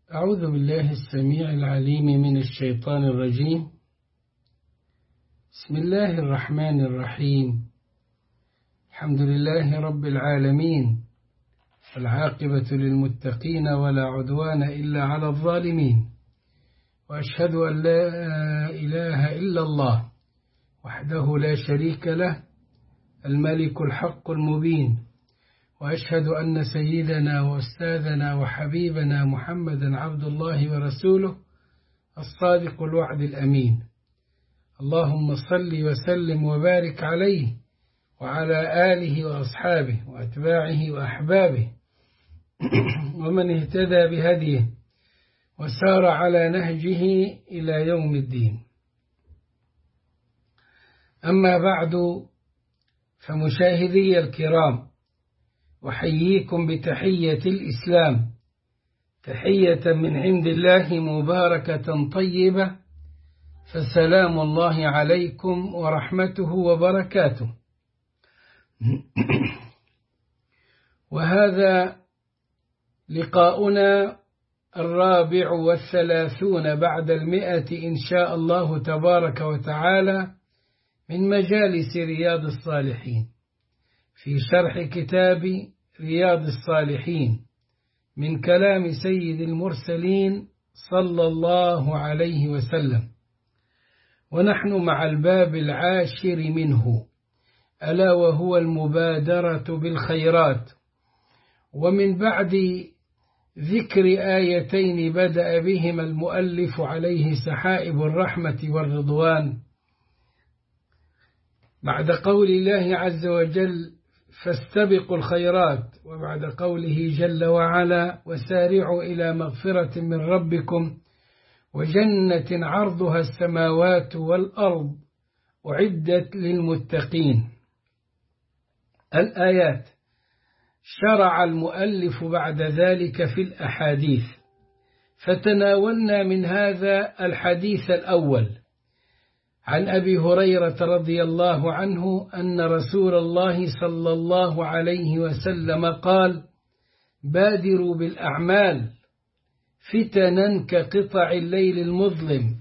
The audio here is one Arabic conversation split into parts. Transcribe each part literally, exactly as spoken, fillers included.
أعوذ بالله السميع العليم من الشيطان الرجيم. بسم الله الرحمن الرحيم. الحمد لله رب العالمين، والعاقبة للمتقين ولا عدوان إلا على الظالمين، وأشهد أن لا إله إلا الله وحده لا شريك له الملك الحق المبين، وأشهد أن سيدنا وأستاذنا وحبيبنا محمدا عبد الله ورسوله الصادق الوعد الأمين. اللهم صل وسلم وبارك عليه وعلى آله وأصحابه وأتباعه وأحبابه ومن اهتدى بهديه وسار على نهجه إلى يوم الدين. أما بعد، فمشاهدي الكرام، وحييكم بتحية الإسلام، تحية من عند الله مباركة طيبة، فسلام الله عليكم ورحمته وبركاته. وهذا لقاؤنا الرابع والثلاثون بعد المئة إن شاء الله تبارك وتعالى من مجالس رياض الصالحين، في شرح كتاب رياض الصالحين من كلام سيد المرسلين صلى الله عليه وسلم، ونحن مع الباب العاشر منه، ألا وهو المبادرة بالخيرات. ومن بعد ذكر آيتين بدأ بهما المؤلف عليه سحائب الرحمة والرضوان، بعد قول الله عز وجل فاستبقوا الخيرات، وبعد قوله جل وعلا وسارعوا إلى مغفرة من ربكم وجنة عرضها السماوات والأرض أعدت للمتقين. الآيات. شرع المؤلف بعد ذلك في الأحاديث، فتناولنا من هذا الحديث الأول عن أبي هريرة رضي الله عنه أن رسول الله صلى الله عليه وسلم قال: بادروا بالأعمال فتنا كقطع الليل المظلم،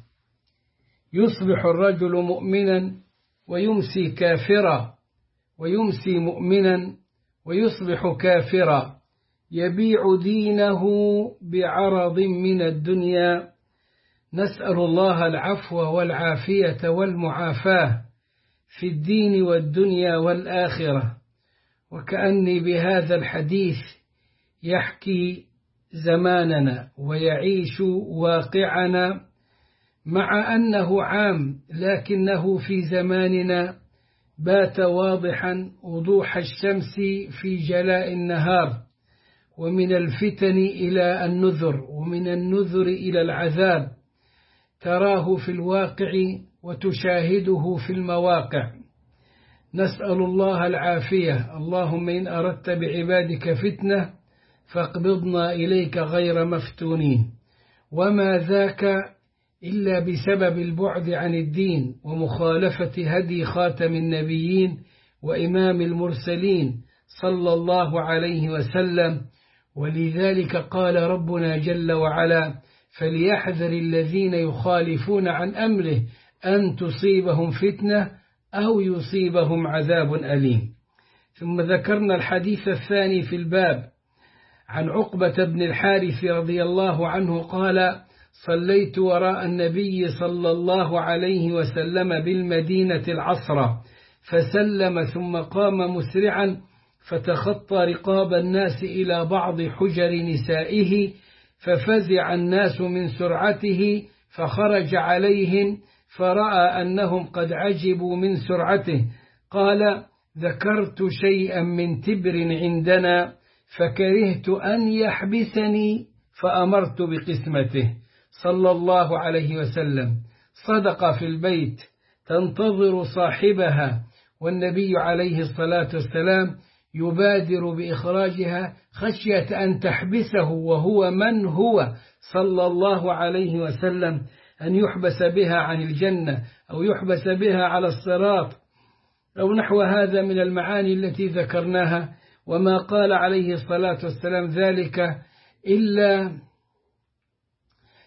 يصبح الرجل مؤمنا ويمسي كافرا، ويمسي مؤمنا ويصبح كافرا، يبيع دينه بعرض من الدنيا. نسأل الله العفو والعافية والمعافاة في الدين والدنيا والآخرة. وكأني بهذا الحديث يحكي زماننا ويعيش واقعنا، مع أنه عام لكنه في زماننا بات واضحا وضوح الشمس في جلاء النهار، ومن الفتن إلى النذر، ومن النذر إلى العذاب، تراه في الواقع وتشاهده في المواقع. نسأل الله العافية. اللهم إن أردت بعبادك فتنة فاقبضنا إليك غير مفتونين. وما ذاك إلا بسبب البعد عن الدين ومخالفة هدي خاتم النبيين وإمام المرسلين صلى الله عليه وسلم. ولذلك قال ربنا جل وعلا: فليحذر الذين يخالفون عن أمره أن تصيبهم فتنة أو يصيبهم عذاب أليم. ثم ذكرنا الحديث الثاني في الباب عن عقبة بن الحارث رضي الله عنه قال: صليت وراء النبي صلى الله عليه وسلم بالمدينة العصر، فسلم ثم قام مسرعا، فتخطى رقاب الناس إلى بعض حجر نسائه، ففزع الناس من سرعته، فخرج عليهم فرأى أنهم قد عجبوا من سرعته، قال: ذكرت شيئا من تبر عندنا فكرهت أن يحبسني فأمرت بقسمته، صلى الله عليه وسلم. صدق في البيت تنتظر صاحبها، والنبي عليه الصلاة والسلام يبادر بإخراجها خشية أن تحبسه، وهو من هو صلى الله عليه وسلم، أن يحبس بها عن الجنة أو يحبس بها على الصراط أو نحو هذا من المعاني التي ذكرناها. وما قال عليه الصلاة والسلام ذلك إلا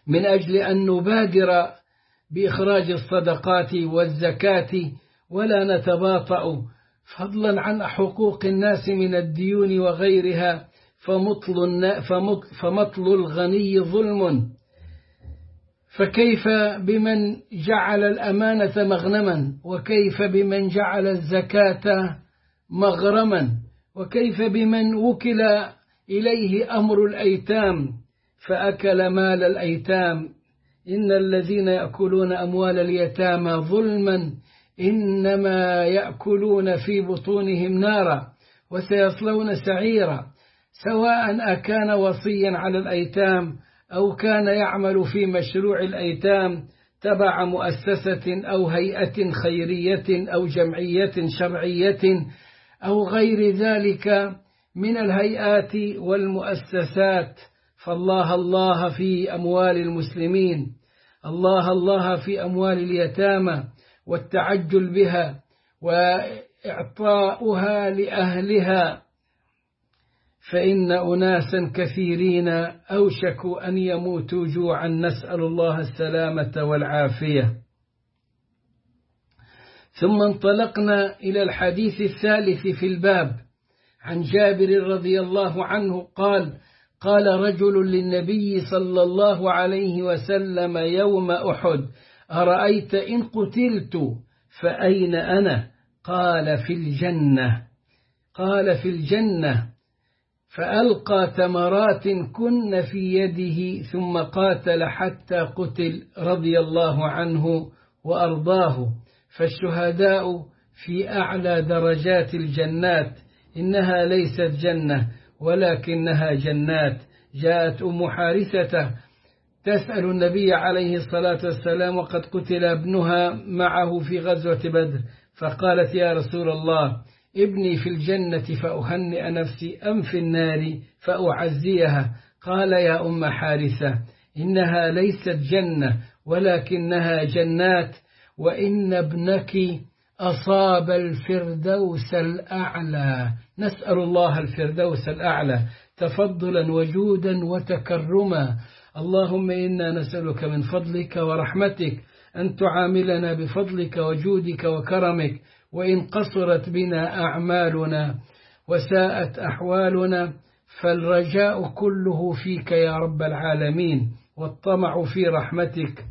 من أجل أن نبادر بإخراج الصدقات والزكاة ولا نتباطأ، فضلا عن حقوق الناس من الديون وغيرها، فمطل, فمطل الغني ظلم. فكيف بمن جعل الأمانة مغنما، وكيف بمن جعل الزكاة مغرما، وكيف بمن وكل إليه أمر الأيتام فأكل مال الأيتام. إن الذين يأكلون أموال اليتامى ظلما إنما يأكلون في بطونهم نارا وسيصلون سعيرا، سواء أكان وصيا على الأيتام أو كان يعمل في مشروع الأيتام تبع مؤسسة أو هيئة خيرية أو جمعية شرعية أو غير ذلك من الهيئات والمؤسسات. فالله الله في أموال المسلمين، الله الله في أموال اليتامى، والتعجل بها وإعطاؤها لأهلها، فإن أناسا كثيرين أوشكوا أن يموتوا جوعا، نسأل الله السلامة والعافية. ثم انطلقنا إلى الحديث الثالث في الباب، عن جابر رضي الله عنه قال: قال رجل للنبي صلى الله عليه وسلم يوم أحد: أرأيت إن قتلت فأين أنا؟ قال: في الجنة. قال: في الجنة. فألقى تمرات كن في يده ثم قاتل حتى قتل رضي الله عنه وأرضاه. فالشهداء في أعلى درجات الجنات، إنها ليست جنة ولكنها جنات. جاءت أم حارثة تسأل النبي عليه الصلاة والسلام وقد قتل ابنها معه في غزوة بدر، فقالت: يا رسول الله، ابني في الجنة فأهنئ نفسي أم في النار فأعزيها؟ قال: يا أم حارثة، إنها ليست جنة ولكنها جنات، وإن ابنك أصاب الفردوس الأعلى. نسأل الله الفردوس الأعلى تفضلا وجودا وتكرما. اللهم إنا نسألك من فضلك ورحمتك أن تعاملنا بفضلك وجودك وكرمك، وإن قصرت بنا أعمالنا وساءت أحوالنا فالرجاء كله فيك يا رب العالمين، والطمع في رحمتك.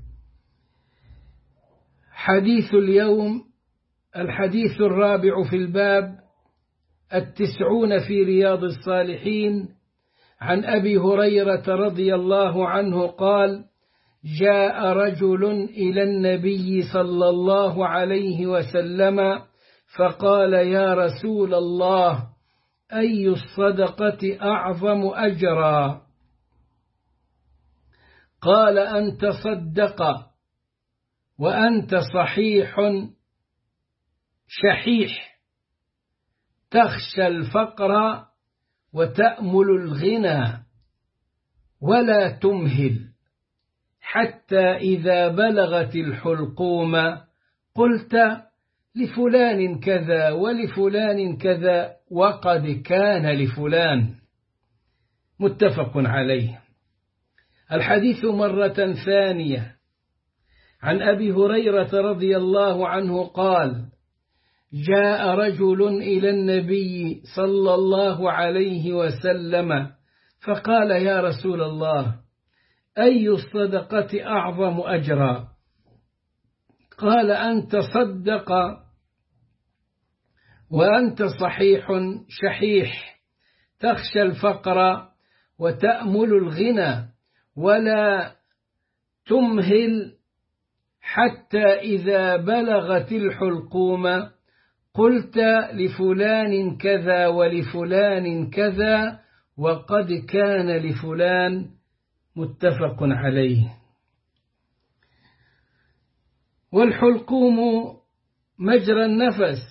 حديث اليوم الحديث الرابع في الباب، التسعون في رياض الصالحين، عن أبي هريرة رضي الله عنه قال: جاء رجل إلى النبي صلى الله عليه وسلم فقال: يا رسول الله، أي الصدقة أعظم أجرا؟ قال: أن تصدق وأنت صحيح شحيح تخشى الفقر وتأمل الغنى ولا تمهل، حتى إذا بلغت الحلقوم قلت لفلان كذا ولفلان كذا وقد كان لفلان. متفق عليه. الحديث مرة ثانية عن أبي هريرة رضي الله عنه قال: جاء رجل إلى النبي صلى الله عليه وسلم فقال: يا رسول الله، أي الصدقة أعظم أجرا؟ قال: أن تصدق وأنت صحيح شحيح تخشى الفقر وتأمل الغنى ولا تمهل، حتى إذا بلغت الحلقوم قلت لفلان كذا ولفلان كذا وقد كان لفلان. متفق عليه. والحلقوم مجرى النفس،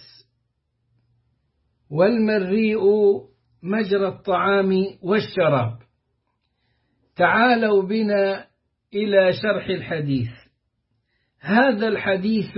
والمريء مجرى الطعام والشراب. تعالوا بنا إلى شرح الحديث. هذا الحديث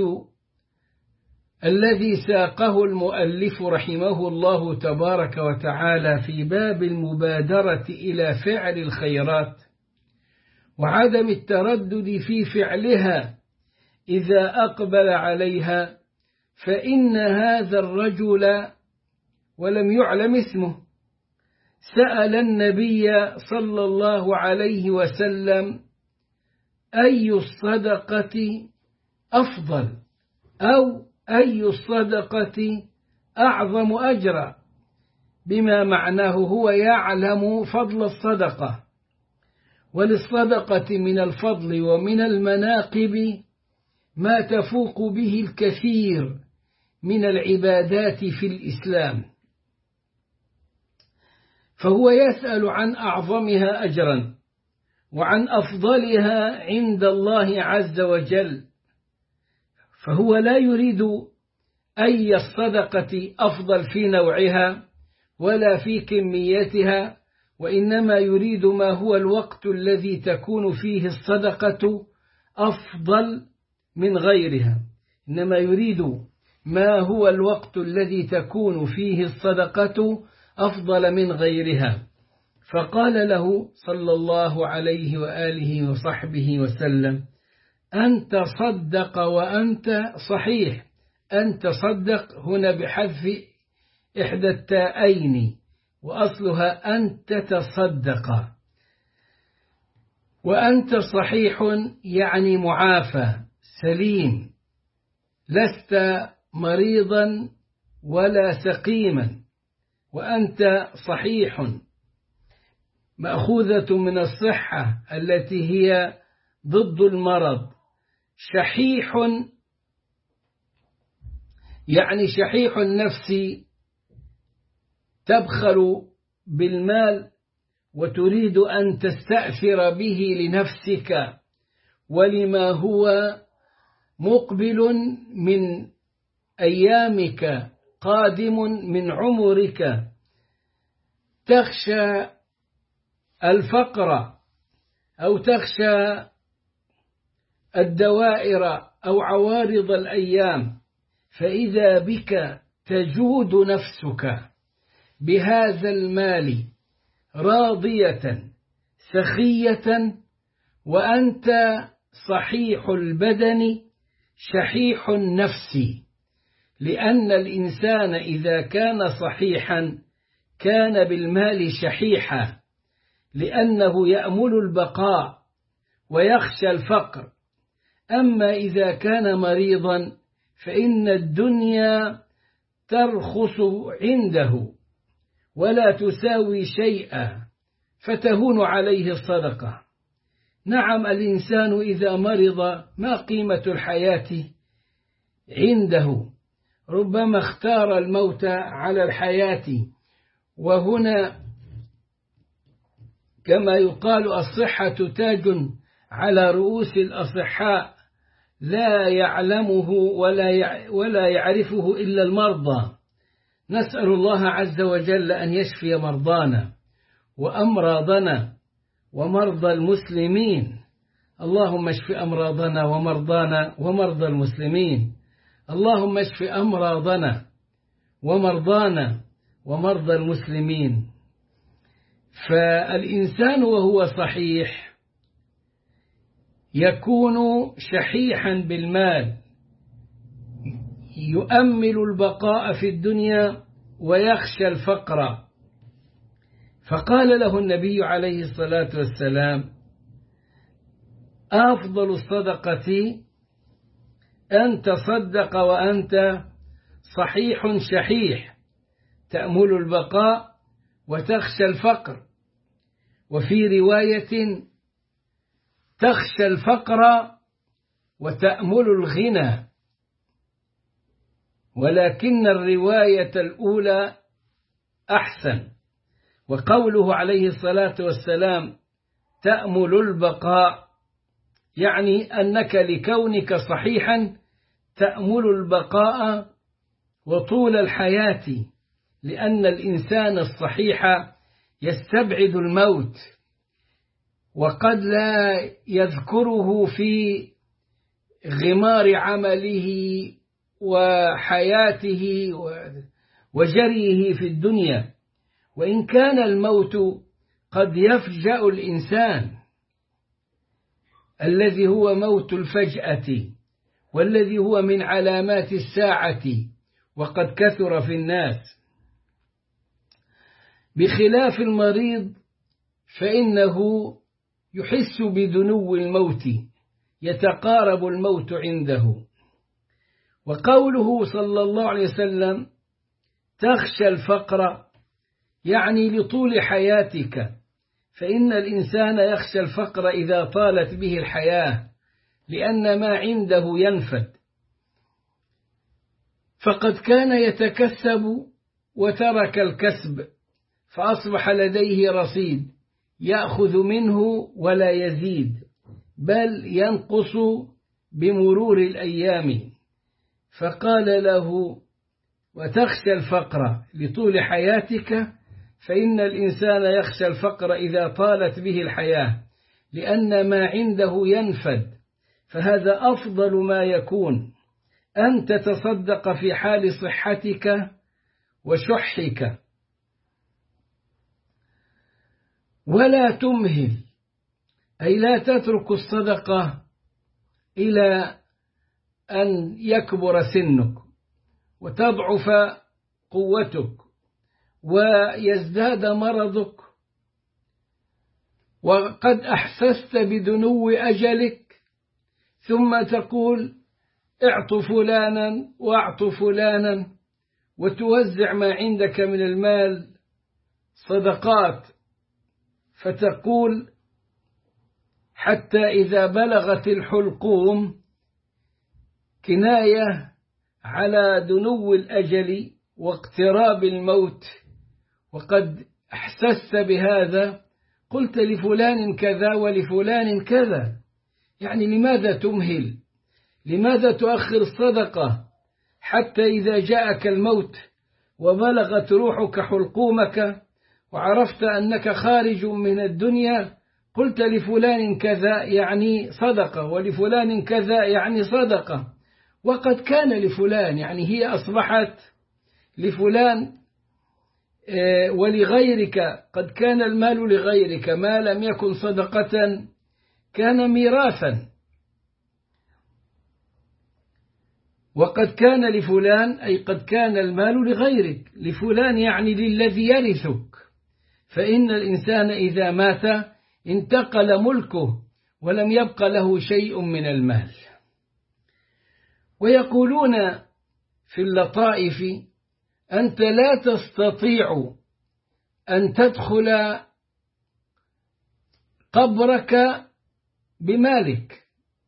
الذي ساقه المؤلف رحمه الله تبارك وتعالى في باب المبادرة إلى فعل الخيرات، وعدم التردد في فعلها إذا أقبل عليها، فإن هذا الرجل ولم يعلم اسمه سأل النبي صلى الله عليه وسلم أي الصدقة أفضل أو أي الصدقة أعظم أجرا، بما معناه هو يعلم فضل الصدقة، وللصدقة من الفضل ومن المناقب ما تفوق به الكثير من العبادات في الإسلام، فهو يسأل عن أعظمها أجرا وعن أفضلها عند الله عز وجل، فهو لا يريد أي الصدقة أفضل في نوعها ولا في كميتها، وإنما يريد ما هو الوقت الذي تكون فيه الصدقة أفضل من غيرها، إنما يريد ما هو الوقت الذي تكون فيه الصدقة أفضل من غيرها. فقال له صلى الله عليه وآله وصحبه وسلم: أنت صدق وأنت صحيح. أنت صدق هنا بحذف إحدى التاءين، وأصلها أن تتصدق، وأنت صحيح يعني معافى سليم، لست مريضا ولا سقيما، وأنت صحيح مأخوذة من الصحة التي هي ضد المرض. شحيح يعني شحيح النفس، تبخل بالمال وتريد أن تستأثر به لنفسك ولما هو مقبل من أيامك قادم من عمرك. تخشى الفقر أو تخشى الدوائر أو عوارض الأيام، فإذا بك تجود نفسك بهذا المال راضية سخية، وأنت صحيح البدن شحيح النفس، لأن الإنسان إذا كان صحيحا كان بالمال شحيحا، لأنه يأمل البقاء ويخشى الفقر. أما إذا كان مريضا فإن الدنيا ترخص عنده ولا تساوي شيئا، فتهون عليه الصدقة. نعم، الإنسان إذا مرض ما قيمة الحياة عنده، ربما اختار الموت على الحياة. وهنا كما يقال: الصحة تاج على رؤوس الأصحاء لا يعلمه ولا ولا يعرفه إلا المرضى. نسأل الله عز وجل أن يشفي مرضانا وأمراضنا ومرضى المسلمين. اللهم اشف أمراضنا ومرضانا ومرضى المسلمين. اللهم اشف أمراضنا ومرضانا ومرضى المسلمين. فالإنسان وهو صحيح يكون شحيحا بالمال، يؤمل البقاء في الدنيا ويخشى الفقر. فقال له النبي عليه الصلاة والسلام: أفضل الصدقة أن تصدق وأنت صحيح شحيح، تأمل البقاء وتخشى الفقر. وفي رواية: تخشى الفقر وتأمل الغنى. ولكن الرواية الأولى أحسن. وقوله عليه الصلاة والسلام: تأمل البقاء، يعني أنك لكونك صحيحا تأمل البقاء وطول الحياة، لأن الإنسان الصحيح يستبعد الموت، وقد لا يذكره في غمار عمله وحياته وجريه في الدنيا، وإن كان الموت قد يفجأ الإنسان، الذي هو موت الفجأة، والذي هو من علامات الساعة وقد كثر في الناس، بخلاف المريض فإنه يحس بدنو الموت، يتقارب الموت عنده. وقوله صلى الله عليه وسلم تخشى الفقر يعني لطول حياتك، فإن الإنسان يخشى الفقر إذا طالت به الحياة، لأن ما عنده ينفد. فقد كان يتكسب وترك الكسب، فأصبح لديه رصيد يأخذ منه ولا يزيد، بل ينقص بمرور الأيام. فقال له وتخشى الفقر لطول حياتك، فإن الإنسان يخشى الفقر إذا طالت به الحياة، لأن ما عنده ينفد، فهذا أفضل ما يكون، أن تتصدق في حال صحتك وشحك، ولا تمهل، أي لا تترك الصدقة إلى أن يكبر سنك وتضعف قوتك ويزداد مرضك وقد أحسست بدنو أجلك، ثم تقول اعط فلانا واعط فلانا، وتوزع ما عندك من المال صدقات، فتقول حتى إذا بلغت الحلقوم، كناية على دنو الأجل واقتراب الموت، وقد أحسست بهذا قلت لفلان كذا ولفلان كذا. يعني لماذا تمهل؟ لماذا تؤخر الصدقة حتى إذا جاءك الموت وبلغت روحك حلقومك وعرفت أنك خارج من الدنيا قلت لفلان كذا يعني صدقة، ولفلان كذا يعني صدقة، وقد كان لفلان، يعني هي أصبحت لفلان ولغيرك، قد كان المال لغيرك، ما لم يكن صدقة كان ميراثا. وقد كان لفلان أي قد كان المال لغيرك، لفلان يعني للذي يرثك، فإن الإنسان إذا مات انتقل ملكه ولم يبق له شيء من المال. ويقولون في اللطائف أنت لا تستطيع أن تدخل قبرك بمالك،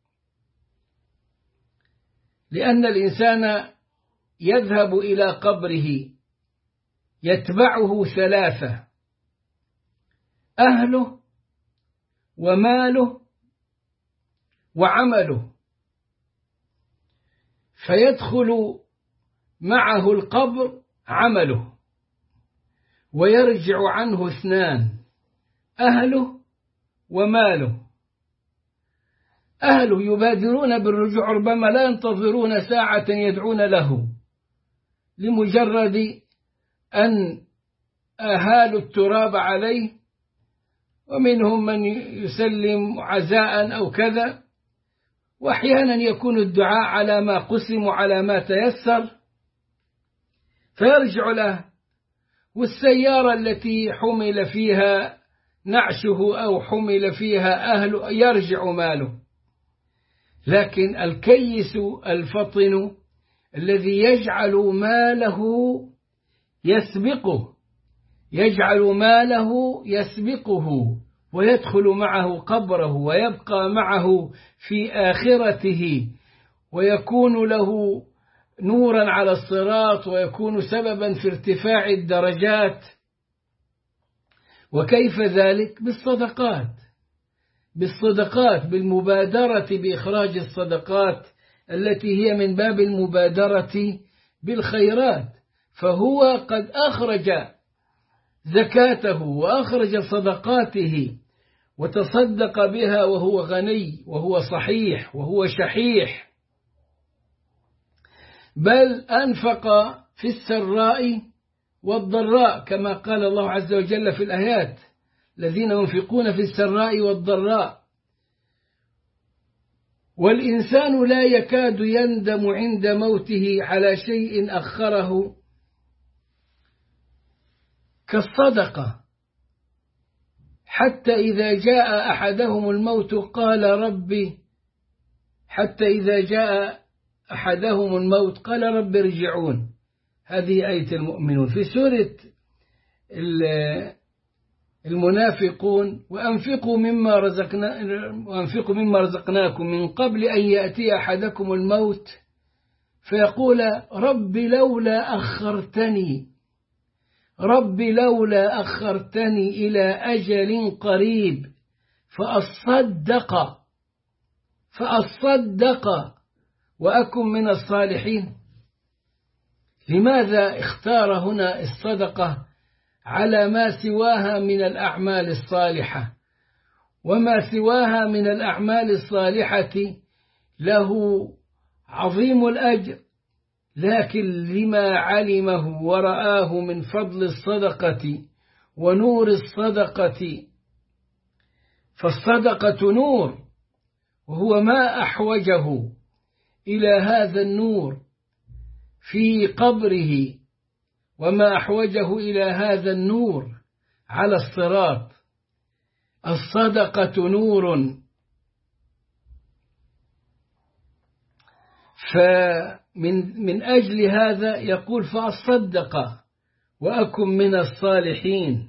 لأن الإنسان يذهب إلى قبره يتبعه ثلاثة: أهله وماله وعمله، فيدخل معه القبر عمله ويرجع عنه اثنان: أهله وماله. أهله يبادرون بالرجوع، ربما لا ينتظرون ساعة يدعون له، لمجرد أن أهالوا التراب عليه، ومنهم من يسلم عزاء أو كذا، وأحيانا يكون الدعاء على ما قسم وعلى ما تيسر فيرجع له. والسيارة التي حمل فيها نعشه أو حمل فيها أهله يرجع ماله. لكن الكيس الفطن الذي يجعل ماله يسبقه يجعل ماله يسبقه ويدخل معه قبره ويبقى معه في آخرته، ويكون له نورا على الصراط، ويكون سببا في ارتفاع الدرجات. وكيف ذلك؟ بالصدقات بالصدقات بالمبادرة بإخراج الصدقات التي هي من باب المبادرة بالخيرات. فهو قد أخرج زكاته وأخرج صدقاته وتصدق بها وهو غني وهو صحيح وهو شحيح، بل أنفق في السراء والضراء، كما قال الله عز وجل في الآيات: الذين ينفقون في السراء والضراء. والإنسان لا يكاد يندم عند موته على شيء أخره كالصدقة، حتى إذا جاء أحدهم الموت قال ربي حتى إذا جاء أحدهم الموت قال رب ارجعون. هذه آية المؤمنون. في سورة المنافقون وأنفقوا مما رزقنا وأنفقوا مما رزقناكم من قبل أن يأتي أحدكم الموت فيقول رب لولا أخرتني رب لولا أخرتني إلى أجل قريب فأصدق فأصدق وأكن من الصالحين. لماذا اختار هنا الصدقة على ما سواها من الأعمال الصالحة؟ وما سواها من الأعمال الصالحة له عظيم الأجر، لكن لما علمه ورآه من فضل الصدقة ونور الصدقة، فالصدقة نور، وهو ما أحوجه إلى هذا النور في قبره، وما أحوجه إلى هذا النور على الصراط. الصدقة نور. فمن من أجل هذا يقول فأصدق وأكن من الصالحين.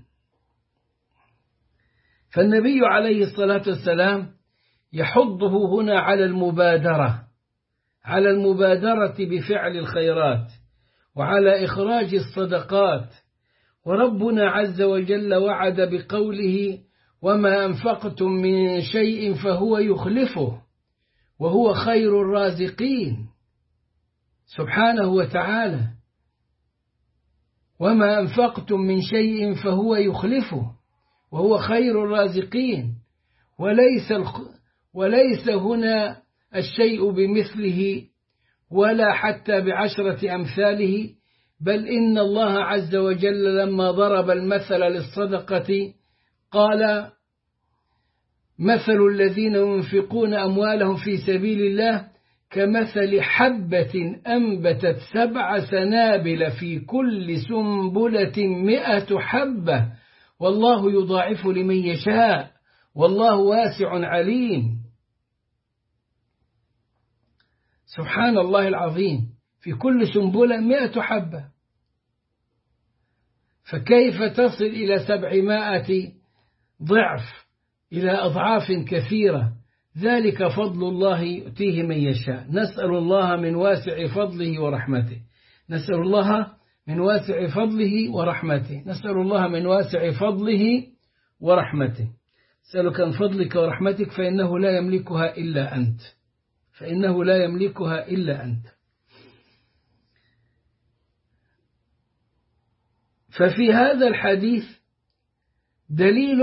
فالنبي عليه الصلاة والسلام يحضه هنا على المبادرة على المبادرة بفعل الخيرات وعلى إخراج الصدقات. وربنا عز وجل وعد بقوله وما أنفقتم من شيء فهو يخلفه وهو خير الرازقين سبحانه وتعالى. وما أنفقتم من شيء فهو يخلفه وهو خير الرازقين. وليس وليس هنا الشيء بمثله ولا حتى بعشرة أمثاله، بل إن الله عز وجل لما ضرب المثل للصدقة قال مثل الذين ينفقون أموالهم في سبيل الله كمثل حبة أنبتت سبع سنابل في كل سنبلة مئة حبة والله يضاعف لمن يشاء والله واسع عليم. سبحان الله العظيم، في كل سنبلة مئة حبة، فكيف تصل إلى سبعمائة ضعف، إلى أضعاف كثيرة؟ ذلك فضل الله يؤتيه من يشاء. نسأل الله من واسع فضله ورحمته نسأل الله من واسع فضله ورحمته نسأل الله من واسع فضله ورحمته أسألك من فضلك ورحمتك فإنه لا يملكها إلا أنت فإنه لا يملكها إلا أنت. ففي هذا الحديث دليل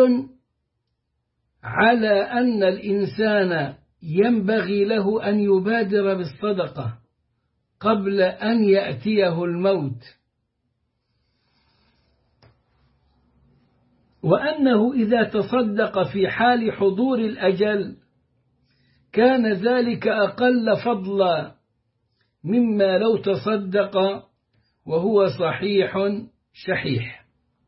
على أن الإنسان ينبغي له أن يبادر بالصدقة قبل أن يأتيه الموت، وأنه إذا تصدق في حال حضور الأجل كان ذلك أقل فضلا مما لو تصدق وهو صحيح شحيح.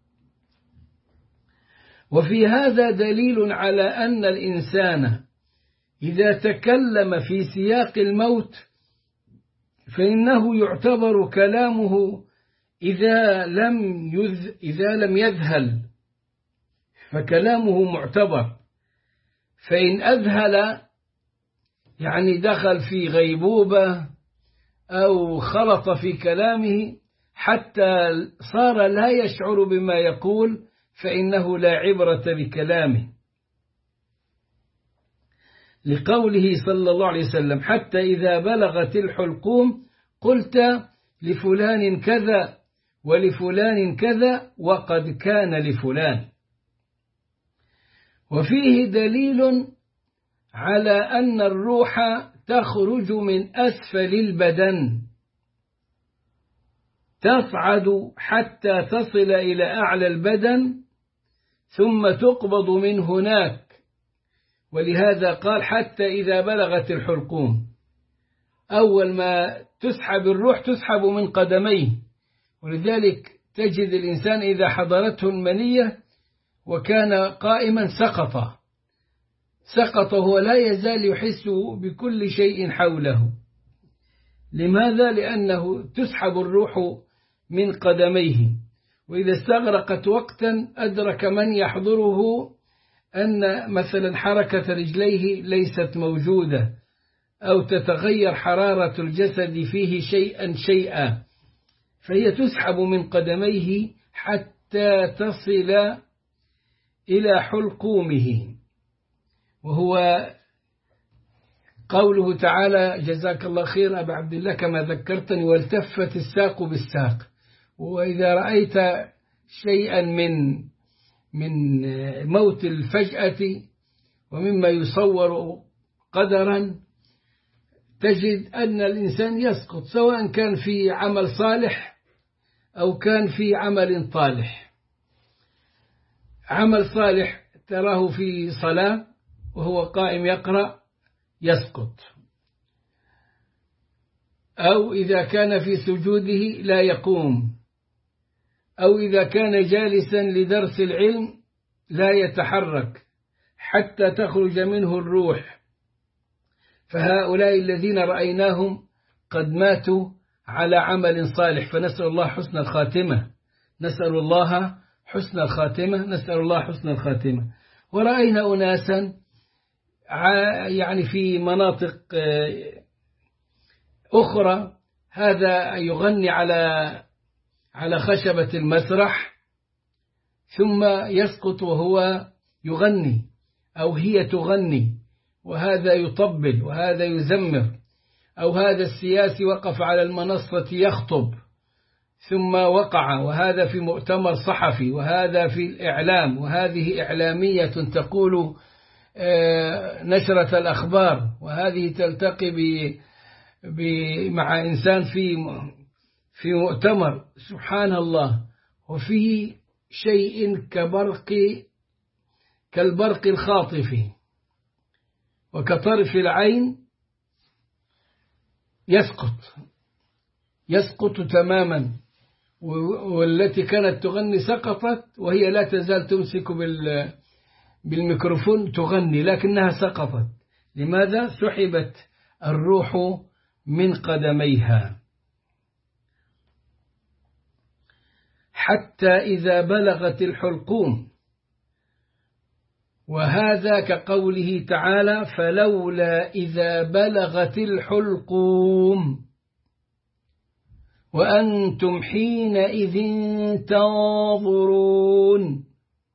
وفي هذا دليل على أن الإنسان إذا تكلم في سياق الموت فإنه يعتبر كلامه إذا لم يذ إذا لم يذهل فكلامه معتبر، فإن أذهل يعني دخل في غيبوبة أو خلط في كلامه حتى صار لا يشعر بما يقول فإنه لا عبرة بكلامه، لقوله صلى الله عليه وسلم حتى إذا بلغت الحلقوم قلت لفلان كذا ولفلان كذا وقد كان لفلان. وفيه دليل على أن الروح تخرج من أسفل البدن تصعد حتى تصل إلى أعلى البدن ثم تقبض من هناك، ولهذا قال حتى إذا بلغت الحلقوم، أول ما تسحب الروح تسحب من قدميه. ولذلك تجد الإنسان إذا حضرته المنية وكان قائما سقط سقط وهو لا يزال يحس بكل شيء حوله. لماذا؟ لأنه تسحب الروح من قدميه. وإذا استغرقت وقتا أدرك من يحضره أن مثلا حركة رجليه ليست موجودة، أو تتغير حرارة الجسد فيه شيئا شيئا، فهي تسحب من قدميه حتى تصل إلى حلقومه. وهو قوله تعالى جزاك الله خير أبا عبد الله كما ذكرتني، والتفت الساق بالساق. وإذا رأيت شيئا من من موت الفجأة ومما يصور قدرا تجد أن الإنسان يسقط، سواء كان في عمل صالح أو كان في عمل طالح. عمل صالح تراه في صلاة وهو قائم يقرأ يسقط، أو إذا كان في سجوده لا يقوم، أو إذا كان جالسا لدرس العلم لا يتحرك حتى تخرج منه الروح. فهؤلاء الذين رأيناهم قد ماتوا على عمل صالح، فنسأل الله حسن الخاتمة، نسأل الله حسن الخاتمة، نسأل الله حسن الخاتمة. ورأينا أناسا يعني في مناطق أخرى هذا يغني على على خشبة المسرح ثم يسقط وهو يغني أو هي تغني، وهذا يطبل وهذا يزمر، أو هذا السياسي وقف على المنصة يخطب ثم وقع، وهذا في مؤتمر صحفي، وهذا في الإعلام، وهذه إعلامية تقول نشرة الأخبار، وهذه تلتقي ب مع إنسان في في مؤتمر. سبحان الله. وفي شيء كبرق كالبرق الخاطف وكطرف العين يسقط يسقط تماما، والتي كانت تغني سقطت وهي لا تزال تمسك بالميكروفون تغني لكنها سقطت. لماذا؟ سحبت الروح من قدميها. حتى إذا بلغت الحلقوم، وهذا كقوله تعالى فلولا إذا بلغت الحلقوم وأنتم حينئذ تنظرون.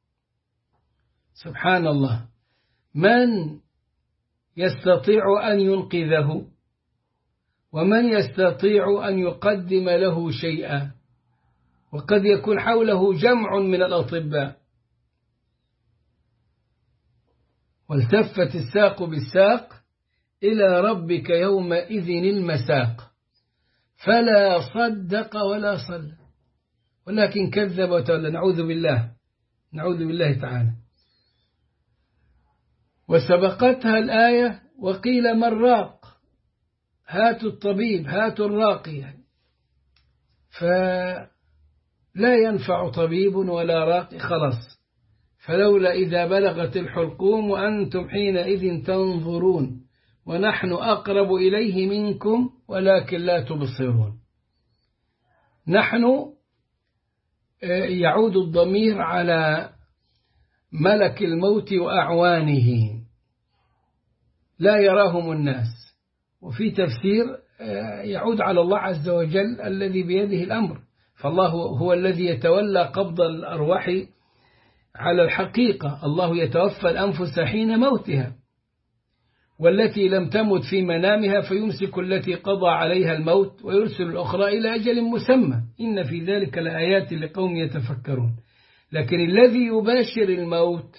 سبحان الله. من يستطيع أن ينقذه؟ ومن يستطيع أن يقدم له شيئا؟ وقد يكون حوله جمع من الأطباء. والتفت الساق بالساق إلى ربك يومئذ المساق، فلا صدق ولا صلى ولكن كذب وتولى. نعوذ بالله نعوذ بالله تعالى. وسبقتها الآية وقيل من راق، هاتوا الطبيب هاتوا الراقي، فلا ينفع طبيب ولا راقي خلاص. فلولا إذا بلغت الحلقوم وأنتم حينئذ تنظرون ونحن أقرب إليه منكم ولكن لا تبصرون. نحن يعود الضمير على ملك الموت وأعوانه لا يراهم الناس، وفي تفسير يعود على الله عز وجل الذي بيده الأمر. فالله هو الذي يتولى قبض الأرواح على الحقيقة. الله يتوفى الأنفس حين موتها، والتي لم تمت في منامها فيمسك التي قضى عليها الموت ويرسل الأخرى إلى أجل مسمى. إن في ذلك لآيات لقوم يتفكرون. لكن الذي يباشر الموت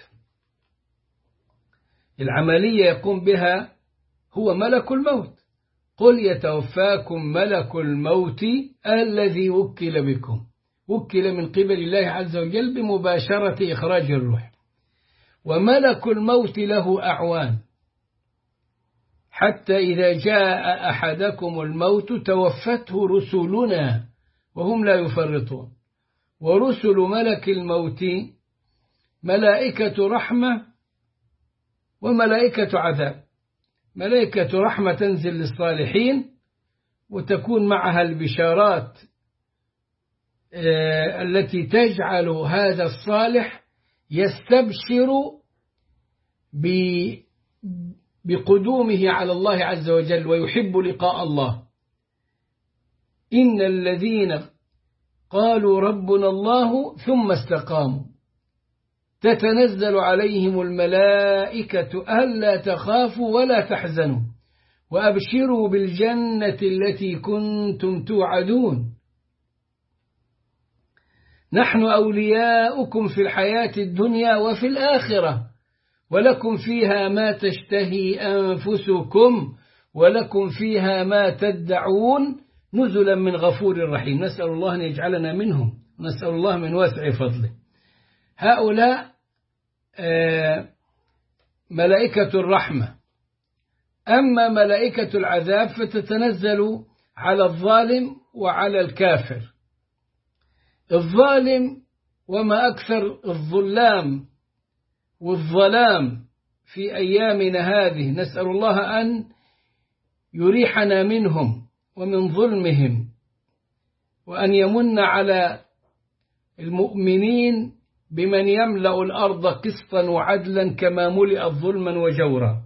العملية يقوم بها هو ملك الموت. قل يتوفاكم ملك الموت الذي وكل بكم، وكل من قبل الله عز وجل بمباشرة إخراج الروح. وملك الموت له أعوان، حتى إذا جاء أحدكم الموت توفته رسلنا وهم لا يفرطون. ورسل ملك الموت ملائكة رحمة وملائكة عذاب. ملائكة رحمة تنزل للصالحين وتكون معها البشارات التي تجعل هذا الصالح يستبشر بقدومه على الله عز وجل ويحب لقاء الله. إن الذين قالوا ربنا الله ثم استقاموا تتنزل عليهم الملائكة ألا تخافوا ولا تحزنوا وأبشروا بالجنة التي كنتم توعدون نحن أولياؤكم في الحياة الدنيا وفي الآخرة ولكم فيها ما تشتهي أنفسكم ولكم فيها ما تدعون نزلا من غفور رحيم. نسأل الله أن يجعلنا منهم، نسأل الله من واسع فضله. هؤلاء ملائكة الرحمة. أما ملائكة العذاب فتتنزل على الظالم وعلى الكافر. الظالم وما أكثر الظلام والظلام في أيامنا هذه، نسأل الله أن يريحنا منهم ومن ظلمهم وأن يمن على المؤمنين بمن يملأ الأرض قسطا وعدلا كما ملئت ظلما وجورا.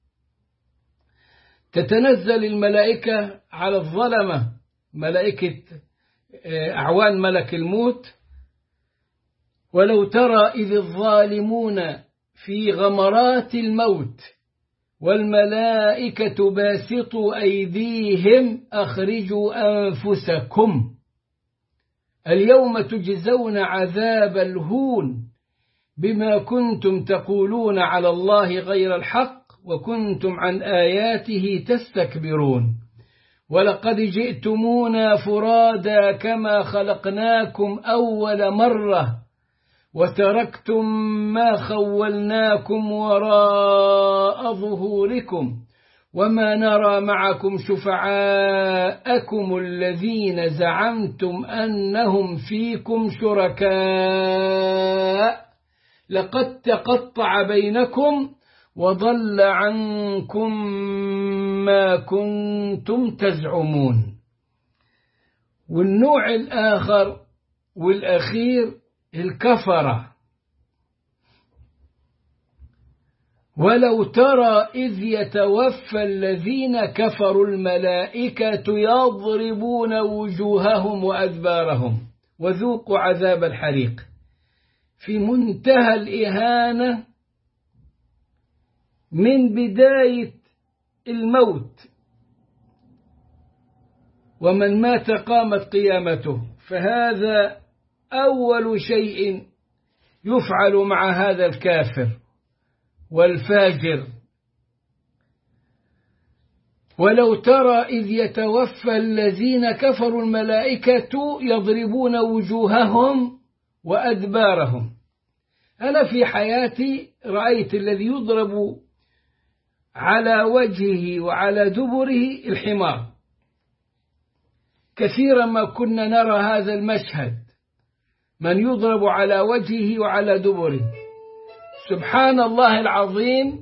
تتنزل الملائكة على الظلمة، ملائكة أعوان ملك الموت. ولو ترى إذ الظالمون في غمرات الموت والملائكة باسطوا أيديهم أخرجوا أنفسكم اليوم تجزون عذاب الهون بما كنتم تقولون على الله غير الحق وكنتم عن آياته تستكبرون ولقد جئتمونا فرادا كما خلقناكم أول مرة وتركتم ما خولناكم وراء ظهوركم وما نرى معكم شفعاءكم الذين زعمتم أنهم فيكم شركاء لقد تقطع بينكم وضل عنكم ما كنتم تزعمون. والنوع الآخر والأخير الكفرة. ولو ترى إذ يتوفى الذين كفروا الملائكة يضربون وجوههم وأدبارهم وذوقوا عذاب الحريق. في منتهى الإهانة من بداية الموت، ومن مات قامت قيامته. فهذا أول شيء يفعل مع هذا الكافر والفاجر. ولو ترى إذ يتوفى الذين كفروا الملائكة يضربون وجوههم وأدبارهم. أنا في حياتي رأيت الذي يضرب على وجهه وعلى دبره الحمار. كثيرا ما كنا نرى هذا المشهد، من يضرب على وجهه وعلى دبره. سبحان الله العظيم.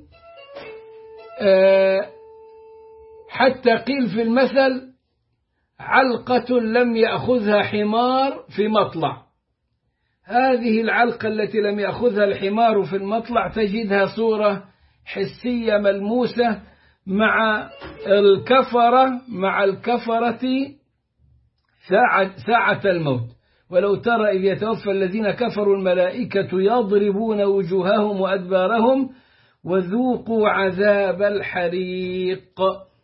حتى قيل في المثل علقة لم يأخذها حمار في مطلع. هذه العلقة التي لم يأخذها الحمار في المطلع تجدها صورة حسية ملموسة مع الكفرة مع الكفرة ساعة, ساعة الموت. ولو ترى إذ يتوفى الذين كفروا الملائكة يضربون وجوههم وأدبارهم وذوقوا عذاب الحريق.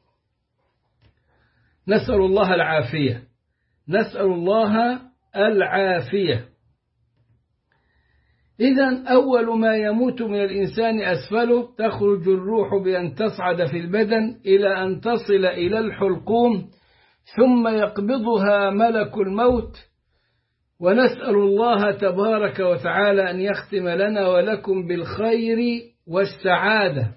نسأل الله العافية، نسأل الله العافية. إذن أول ما يموت من الإنسان أسفله، تخرج الروح بأن تصعد في البدن إلى أن تصل إلى الحلقوم، ثم يقبضها ملك الموت ونسأل الله تبارك وتعالى أن يختم لنا ولكم بالخير والسعادة.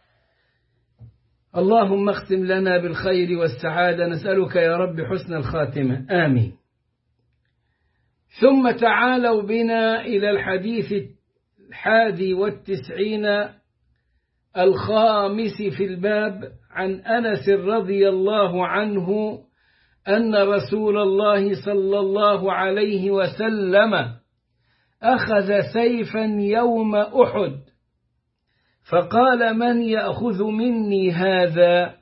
اللهم اختم لنا بالخير والسعادة، نسألك يا رب حسن الخاتمة، آمين. ثم تعالوا بنا إلى الحديث الحادي والتسعين الخامس في الباب، عن أنس رضي الله عنه أن رسول الله صلى الله عليه وسلم أخذ سيفا يوم أحد فقال: من يأخذ مني هذا؟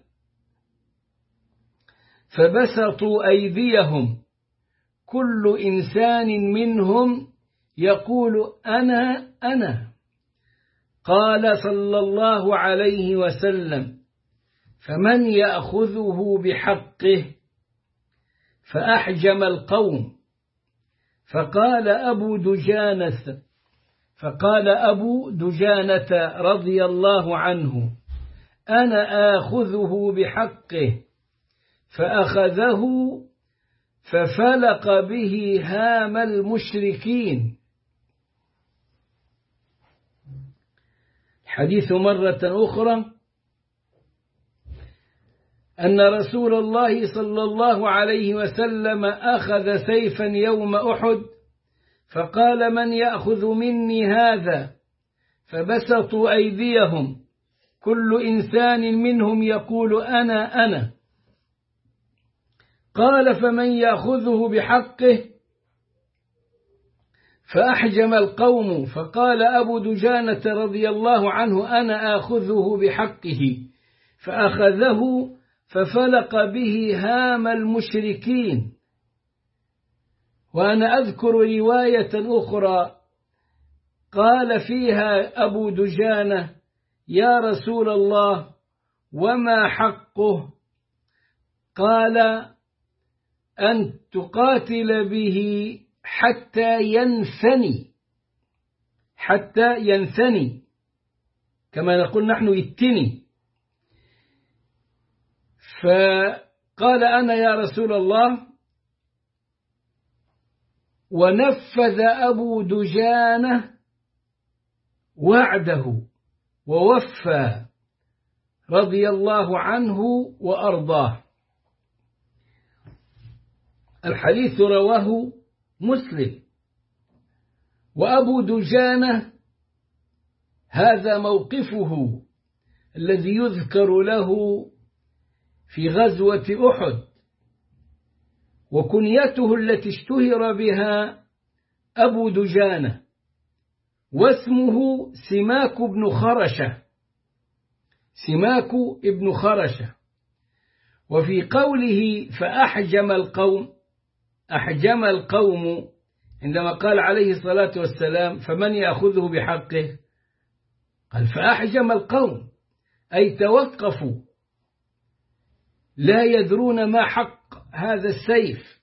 فبسطوا أيديهم، كل إنسان منهم يقول: أنا أنا. قال صلى الله عليه وسلم: فمن يأخذه بحقه؟ فأحجم القوم. فقال أبو دجانة فقال أبو دجانة رضي الله عنه: أنا آخذه بحقه. فأخذه ففلق به هام المشركين. الحديث مرة أخرى أن رسول الله صلى الله عليه وسلم أخذ سيفا يوم أحد فقال: من يأخذ مني هذا؟ فبسطوا أيديهم، كل إنسان منهم يقول: أنا أنا. قال: فمن يأخذه بحقه؟ فأحجم القوم. فقال أبو دجانة رضي الله عنه: أنا آخذه بحقه. فأخذه ففلق به هام المشركين. وأنا أذكر رواية أخرى قال فيها أبو دجانة: يا رسول الله، وما حقه؟ قال: أن تقاتل به حتى ينثني حتى ينثني كما نقول نحن يتني. فقال: أنا يا رسول الله. ونفذ أبو دجانة وعده ووفى رضي الله عنه وأرضاه. الحديث رواه مسلم. وأبو دجانة هذا موقفه الذي يذكر له في غزوة أحد، وكنيته التي اشتهر بها أبو دجانة، واسمه سماك بن خرشة سماك بن خرشة. وفي قوله فأحجم القوم، أحجم القوم عندما قال عليه الصلاة والسلام: فمن يأخذه بحقه؟ قال: فأحجم القوم، أي توقفوا، لا يدرون ما حق هذا السيف،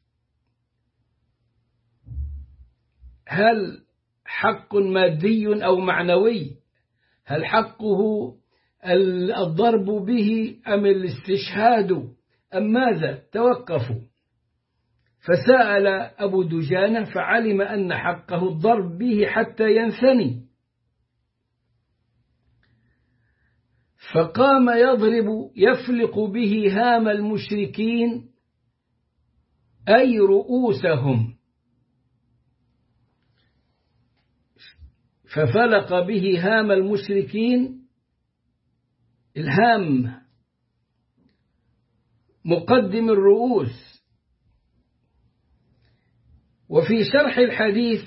هل حق مادي أو معنوي؟ هل حقه الضرب به أم الاستشهاد أم ماذا؟ توقفوا. فسأل أبو دجانة فعلم أن حقه الضرب به حتى ينثني، فقام يضرب يفلق به هام المشركين، أي رؤوسهم. ففلق به هام المشركين، الهام مقدم الرؤوس. وفي شرح الحديث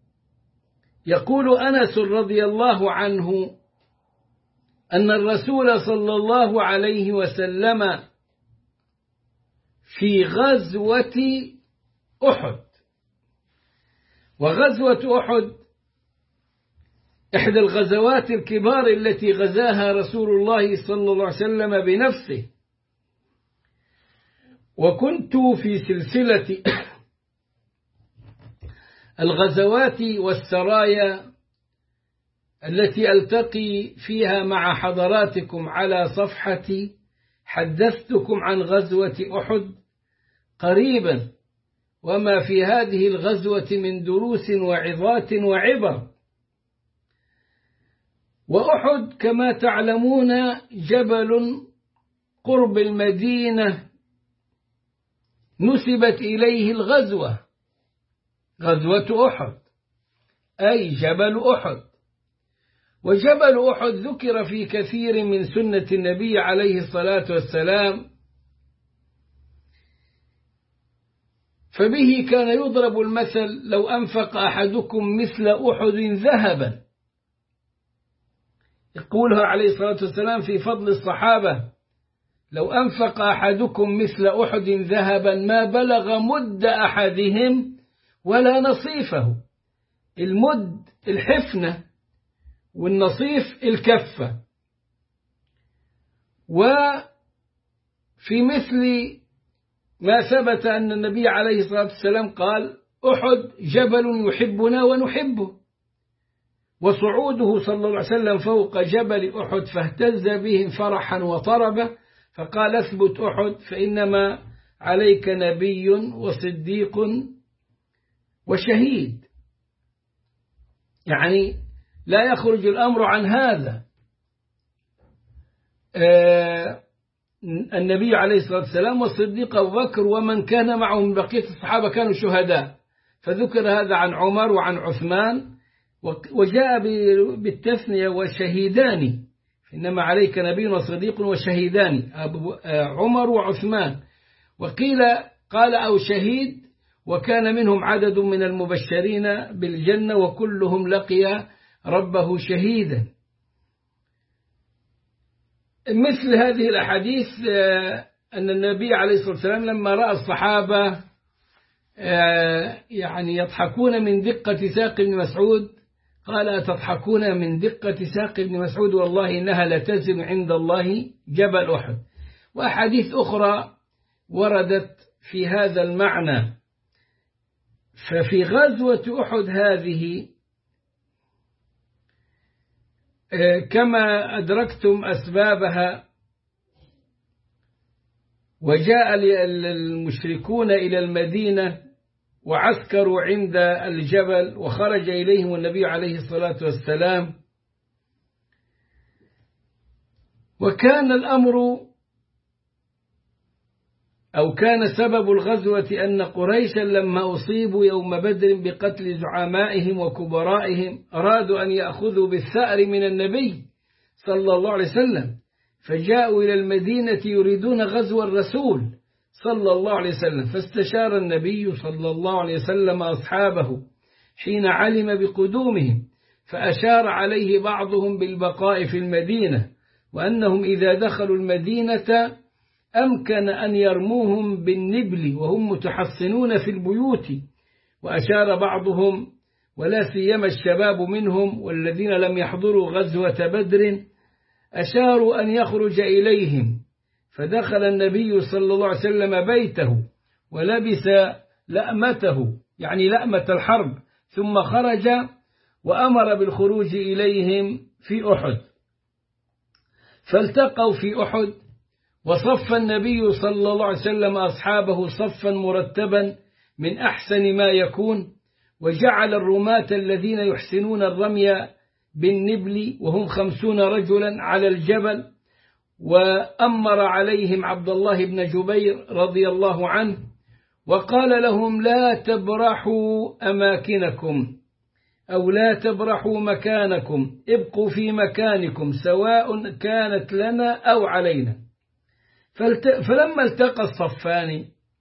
يقول أنس رضي الله عنه أن الرسول صلى الله عليه وسلم في غزوة أحد، وغزوة أحد إحدى الغزوات الكبار التي غزاها رسول الله صلى الله عليه وسلم بنفسه. وكنت في سلسلة الغزوات والسرايا التي ألتقي فيها مع حضراتكم على صفحتي حدثتكم عن غزوة أحد قريبا، وما في هذه الغزوة من دروس وعظات وعبر. وأحد كما تعلمون جبل قرب المدينة نسبت إليه الغزوة، غزوة أحد، أي جبل أحد. وجبل أحد ذكر في كثير من سنة النبي عليه الصلاة والسلام، فبه كان يضرب المثل: لو أنفق أحدكم مثل أحد ذهبا. يقولها عليه الصلاة والسلام في فضل الصحابة: لو أنفق أحدكم مثل أحد ذهبا ما بلغ مد أحدهم ولا نصيفه. المد الحفنة، والنصيف الكفة. وفي مثل ما ثبت أن النبي عليه الصلاة والسلام قال: أحد جبل يحبنا ونحبه. وصعوده صلى الله عليه وسلم فوق جبل أحد فاهتز بهم فرحا وطربا، فقال: اثبت أحد فإنما عليك نبي وصديق وشهيد. يعني لا يخرج الأمر عن هذا. آه النبي عليه الصلاة والسلام والصديق أبو بكر ومن كان معه من بقية الصحابة كانوا شهداء، فذكر هذا عن عمر وعن عثمان، وجاء بالتثنية: وشهيدان، إنما عليك نبي وصديق وشهيدان، عمر وعثمان. وقيل قال: أو شهيد، وكان منهم عدد من المبشرين بالجنة وكلهم لقي ربه شهيدا. مثل هذه الأحاديث أن النبي عليه الصلاة والسلام لما رأى الصحابة يعني يضحكون من دقة ساق ابن مسعود قال: أتضحكون من دقة ساق ابن مسعود والله إنها لتزن عند الله جبل أحد. وأحاديث أخرى وردت في هذا المعنى. ففي غزوة أحد هذه كما أدركتم أسبابها، وجاء المشركون إلى المدينة وعسكروا عند الجبل، وخرج إليهم النبي عليه الصلاة والسلام. وكان الأمر أو كان سبب الغزوة أن قريشا لما أصيبوا يوم بدر بقتل زعمائهم وكبرائهم أرادوا أن يأخذوا بالثأر من النبي صلى الله عليه وسلم، فجاءوا إلى المدينة يريدون غزو الرسول صلى الله عليه وسلم. فاستشار النبي صلى الله عليه وسلم أصحابه حين علم بقدومهم، فأشار عليه بعضهم بالبقاء في المدينة، وأنهم إذا دخلوا المدينة أمكن أن يرموهم بالنبل وهم متحصنون في البيوت. وأشار بعضهم ولا سيما الشباب منهم والذين لم يحضروا غزوة بدر أشاروا أن يخرج إليهم. فدخل النبي صلى الله عليه وسلم بيته ولبس لأمته، يعني لأمة الحرب، ثم خرج وأمر بالخروج إليهم في أحد. فالتقوا في أحد، وصف النبي صلى الله عليه وسلم أصحابه صفا مرتبا من أحسن ما يكون، وجعل الرماة الذين يحسنون الرمي بالنبل وهم خمسون رجلا على الجبل، وأمر عليهم عبد الله بن جبير رضي الله عنه، وقال لهم: لا تبرحوا أماكنكم أو لا تبرحوا مكانكم، ابقوا في مكانكم سواء كانت لنا أو علينا. فلما التقى الصفان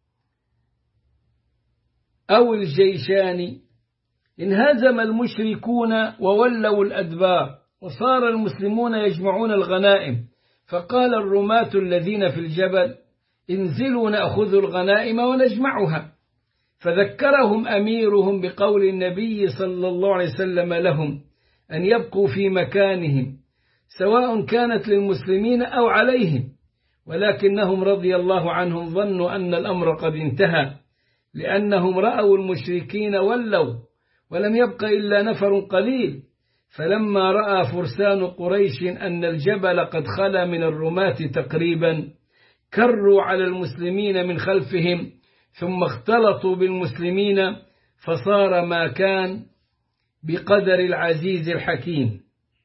أو الجيشان انهزم المشركون وولوا الأدبار، وصار المسلمون يجمعون الغنائم. فقال الرماة الذين في الجبل: انزلوا نأخذ الغنائم ونجمعها. فذكرهم أميرهم بقول النبي صلى الله عليه وسلم لهم أن يبقوا في مكانهم سواء كانت للمسلمين أو عليهم، ولكنهم رضي الله عنهم ظنوا أن الأمر قد انتهى، لأنهم رأوا المشركين ولوا ولم يبق إلا نفر قليل. فلما رأى فرسان قريش أن الجبل قد خلا من الرماة تقريبا كروا على المسلمين من خلفهم، ثم اختلطوا بالمسلمين فصار ما كان بقدر العزيز الحكيم.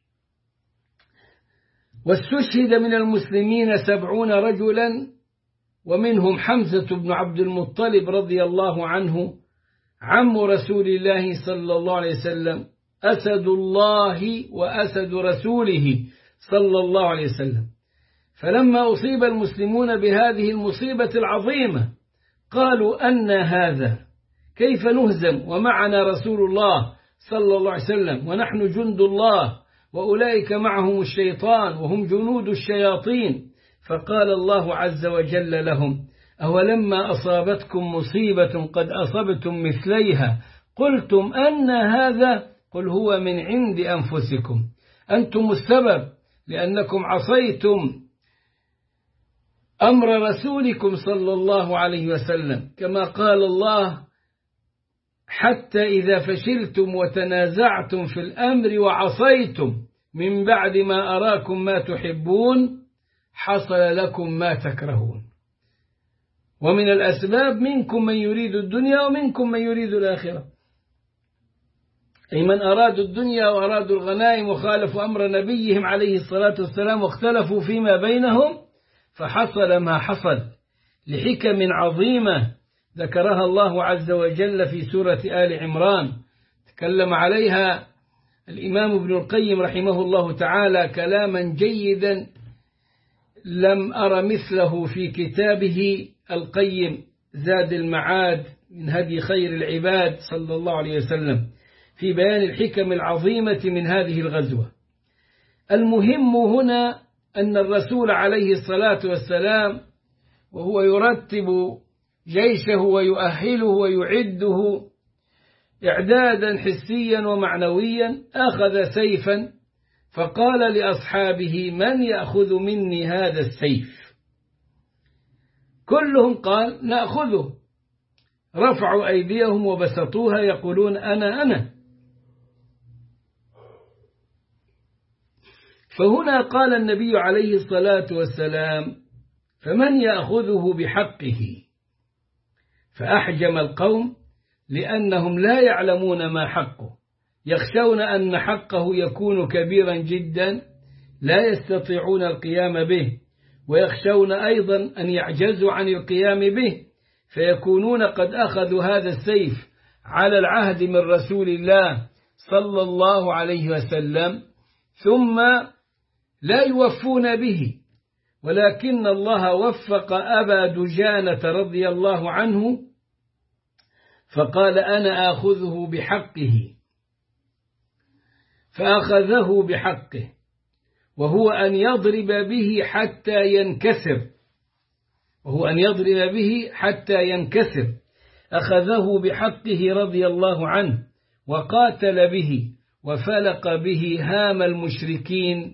واستشهد من المسلمين سبعون رجلا، ومنهم حمزة بن عبد المطلب رضي الله عنه عم رسول الله صلى الله عليه وسلم، أسد الله وأسد رسوله صلى الله عليه وسلم. فلما أصيب المسلمون بهذه المصيبة العظيمة قالوا: أن هذا؟ كيف نهزم ومعنا رسول الله صلى الله عليه وسلم ونحن جند الله، وأولئك معهم الشيطان وهم جنود الشياطين؟ فقال الله عز وجل لهم: أولما أصابتكم مصيبة قد أصبتم مثليها قلتم أن هذا؟ قل هو من عند أنفسكم، أنتم السبب لأنكم عصيتم أمر رسولكم صلى الله عليه وسلم، كما قال الله: حتى إذا فشلتم وتنازعتم في الأمر وعصيتم من بعد ما أراكم ما تحبون حصل لكم ما تكرهون. ومن الأسباب منكم من يريد الدنيا ومنكم من يريد الآخرة، أي من أرادوا الدنيا وأرادوا الغنائم وخالفوا أمر نبيهم عليه الصلاة والسلام واختلفوا فيما بينهم، فحصل ما حصل لحكم عظيمة ذكرها الله عز وجل في سورة آل عمران، تكلم عليها الإمام ابن القيم رحمه الله تعالى كلاما جيدا لم أر مثله في كتابه القيم زاد المعاد من هدي خير العباد صلى الله عليه وسلم في بيان الحكم العظيمة من هذه الغزوة. المهم هنا أن الرسول عليه الصلاة والسلام وهو يرتب جيشه ويؤهله ويعده إعدادا حسيا ومعنويا أخذ سيفا فقال لأصحابه: من يأخذ مني هذا السيف؟ كلهم قال: نأخذه. رفعوا أيديهم وبسطوها يقولون: أنا أنا. فهنا قال النبي عليه الصلاة والسلام: فمن يأخذه بحقه؟ فأحجم القوم لأنهم لا يعلمون ما حقه، يخشون أن حقه يكون كبيرا جدا لا يستطيعون القيام به، ويخشون أيضا أن يعجزوا عن القيام به فيكونون قد أخذوا هذا السيف على العهد من رسول الله صلى الله عليه وسلم ثم لا يوفون به. ولكن الله وفق أبا دجانة رضي الله عنه فقال: أنا آخذه بحقه، فأخذه بحقه، وهو أن يضرب به حتى ينكسر وهو أن يضرب به حتى ينكسر أخذه بحقه رضي الله عنه وقاتل به وفلق به هام المشركين.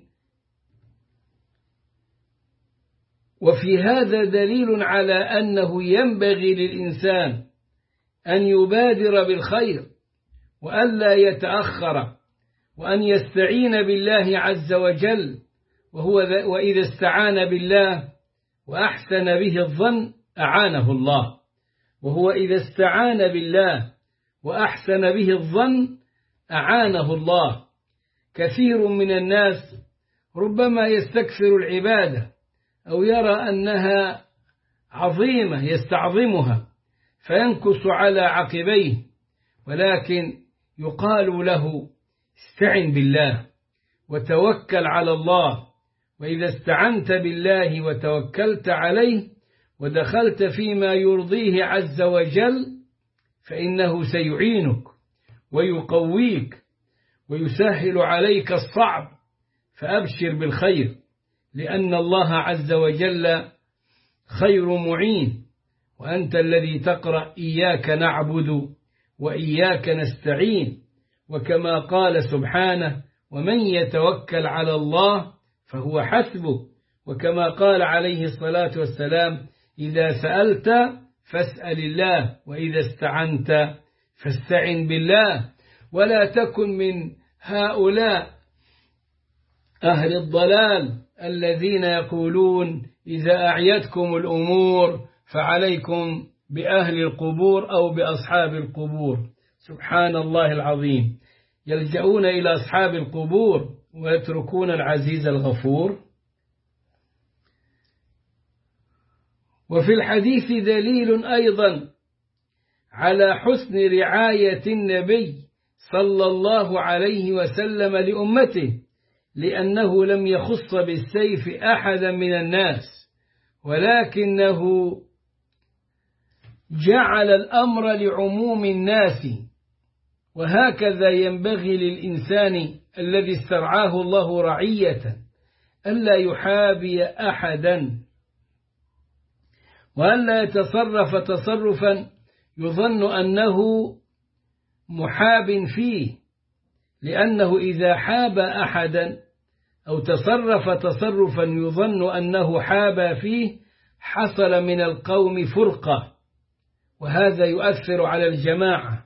وفي هذا دليل على أنه ينبغي للإنسان أن يبادر بالخير وألا يتأخر، وأن يستعين بالله عز وجل، وهو وإذا استعان بالله وأحسن به الظن أعانه الله، وهو إذا استعان بالله وأحسن به الظن أعانه الله. كثير من الناس ربما يستكثر العبادة أو يرى أنها عظيمة يستعظمها فينكس على عقبيه، ولكن يقال له: استعن بالله وتوكل على الله. وإذا استعنت بالله وتوكلت عليه ودخلت فيما يرضيه عز وجل فإنه سيعينك ويقويك ويسهل عليك الصعب، فأبشر بالخير، لأن الله عز وجل خير معين. وأنت الذي تقرأ: إياك نعبد وإياك نستعين، وكما قال سبحانه: ومن يتوكل على الله فهو حسبه، وكما قال عليه الصلاة والسلام: إذا سألت فاسأل الله، وإذا استعنت فاستعن بالله. ولا تكن من هؤلاء أهل الضلال الذين يقولون: إذا أعيتكم الأمور فعليكم بأهل القبور أو بأصحاب القبور. سبحان الله العظيم، يلجؤون إلى أصحاب القبور ويتركون العزيز الغفور. وفي الحديث دليل أيضا على حسن رعاية النبي صلى الله عليه وسلم لأمته، لأنه لم يخص بالسيف أحدا من الناس، ولكنه جعل الأمر لعموم الناس. وهكذا ينبغي للإنسان الذي استرعاه الله رعية ألا يحابي أحدا، وألا يتصرف تصرفا يظن أنه محاب فيه، لأنه إذا حاب أحدا أو تصرف تصرفا يظن أنه حاب فيه حصل من القوم فرقة، وهذا يؤثر على الجماعة.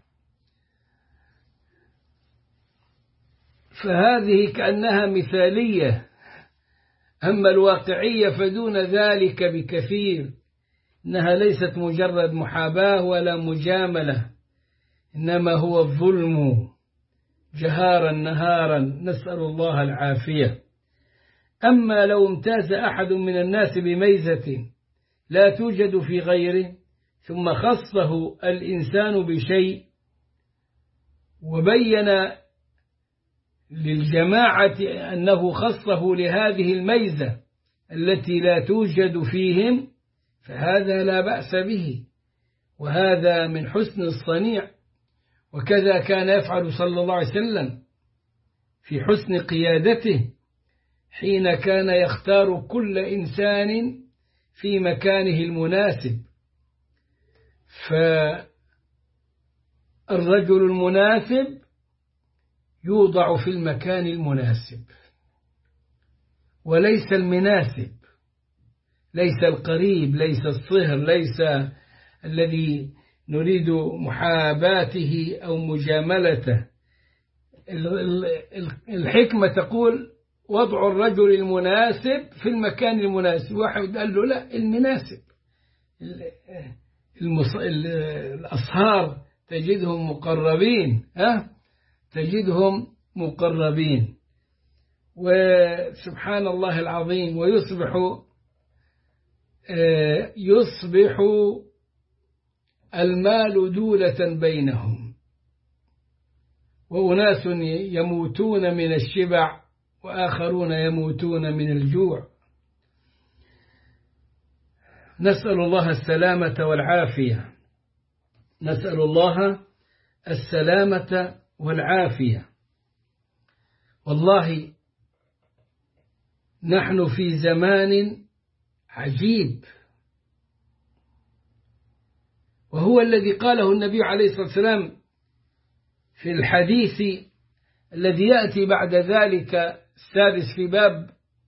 فهذه كأنها مثالية، أما الواقعية فدون ذلك بكثير، إنها ليست مجرد محاباة ولا مجاملة، إنما هو الظلم جهارا نهارا، نسأل الله العافية. أما لو امتاز أحد من الناس بميزة لا توجد في غيره، ثم خصه الإنسان بشيء وبين للجماعة أنه خصه لهذه الميزة التي لا توجد فيهم، فهذا لا بأس به، وهذا من حسن الصنيع. وكذا كان يفعل صلى الله عليه وسلم في حسن قيادته، حين كان يختار كل إنسان في مكانه المناسب. فالرجل المناسب يوضع في المكان المناسب، وليس المناسب، ليس القريب، ليس الصهر، ليس الذي نريد محاباته أو مجاملته. الحكمة تقول وضع الرجل المناسب في المكان المناسب. واحد قال له لا، المناسب المص... الأصهار تجدهم مقربين، ها تجدهم مقربين. وسبحان الله العظيم، ويصبح يصبح المال دولة بينهم، وأناس يموتون من الشبع وآخرون يموتون من الجوع. نسأل الله السلامة والعافية، نسأل الله السلامة والعافية. والله نحن في زمان عجيب، وهو الذي قاله النبي عليه الصلاة والسلام في الحديث الذي يأتي بعد ذلك السادس في باب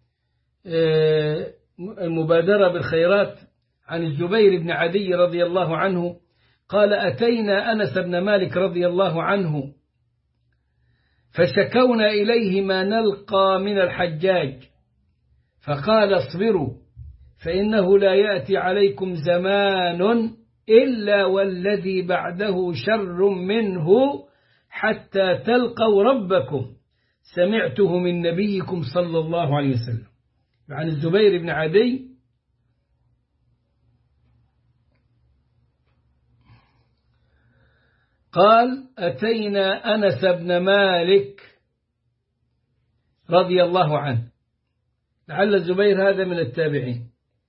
المبادرة بالخيرات، عن الزبير بن عدي رضي الله عنه قال: أتينا أنس بن مالك رضي الله عنه فشكونا إليه ما نلقى من الحجاج، فقال: اصبروا فإنه لا يأتي عليكم زمان إلا والذي بعده شر منه حتى تلقوا ربكم، سمعته من نبيكم صلى الله عليه وسلم. عن الزبير بن عدي قال: أتينا أنس بن مالك رضي الله عنه، لعل الزبير هذا من التابعين،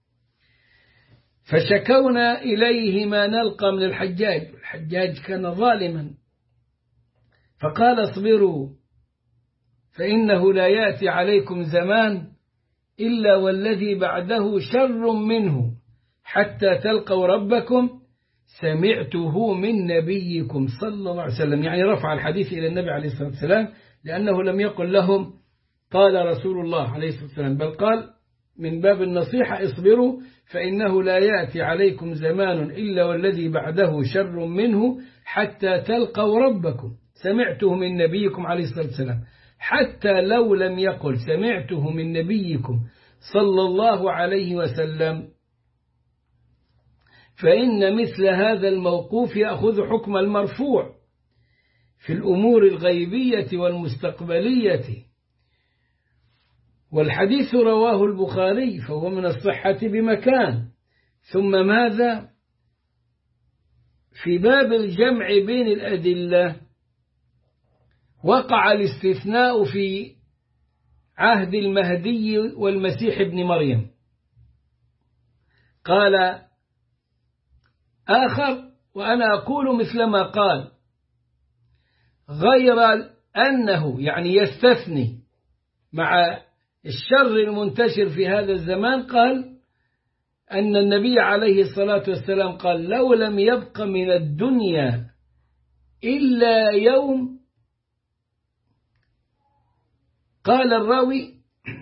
فشكونا إليه ما نلقى من الحجاج. الحجاج كان ظالما، فقال: اصبروا فإنه لا يأتي عليكم زمان إلا والذي بعده شر منه حتى تلقوا ربكم، سمعته من نبيكم صلى الله عليه وسلم. يعني رفع الحديث إلى النبي عليه الصلاة والسلام، لأنه لم يقل لهم قال رسول الله عليه الصلاة والسلام، بل قال من باب النصيحة: اصبروا فإنه لا يأتي عليكم زمان إلا والذي بعده شر منه حتى تلقوا ربكم، سمعته من نبيكم عليه الصلاة والسلام. حتى لو لم يقل سمعته من نبيكم صلى الله عليه وسلم فإن مثل هذا الموقوف يأخذ حكم المرفوع في الأمور الغيبية والمستقبلية. والحديث رواه البخاري فهو من الصحة بمكان. ثم ماذا؟ في باب الجمع بين الأدلة وقع الاستثناء في عهد المهدي والمسيح ابن مريم. قال آخر وأنا أقول مثل ما قال، غير أنه يعني يستثني مع الشر المنتشر في هذا الزمان، قال أن النبي عليه الصلاة والسلام قال لو لم يبق من الدنيا إلا يوم، قال الراوي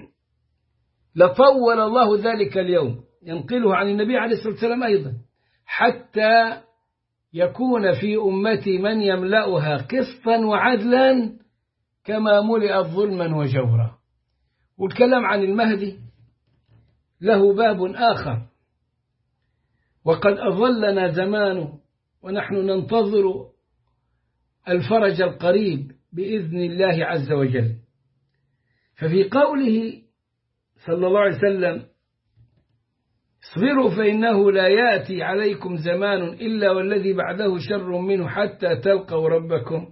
لطول الله ذلك اليوم، ينقله عن النبي عليه الصلاة والسلام أيضا، حتى يكون في أمتي من يملأها قسطا وعدلا كما ملئت ظلما وجورا. والكلام عن المهدي له باب آخر، وقد أظلنا زمانه ونحن ننتظر الفرج القريب بإذن الله عز وجل. ففي قوله صلى الله عليه وسلم اصبروا فإنه لا يأتي عليكم زمان إلا والذي بعده شر منه حتى تلقوا ربكم،